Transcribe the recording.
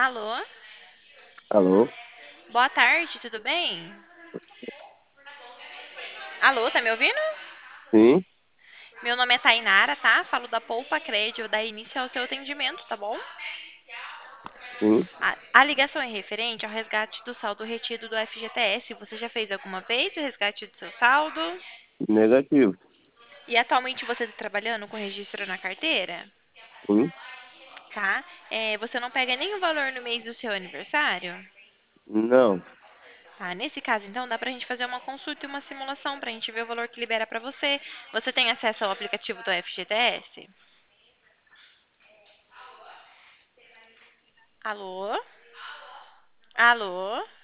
Alô? Alô? Boa tarde, tudo bem? Alô, tá me ouvindo? Sim, Meu nome é Tainara, tá? Falo da Poupa Crédito, eu dar início ao seu atendimento, tá bom? sim, A ligação é referente ao resgate do saldo retido do FGTS. Você já fez alguma vez o resgate do seu saldo? negativo. E atualmente você está trabalhando com registro na carteira? Sim, Tá? Você não pega nenhum valor no mês do seu aniversário? não, Tá, nesse caso, então, dá pra gente fazer uma consulta e uma simulação pra gente ver o valor que libera pra você. Você tem acesso ao aplicativo do FGTS? Alô? Alô?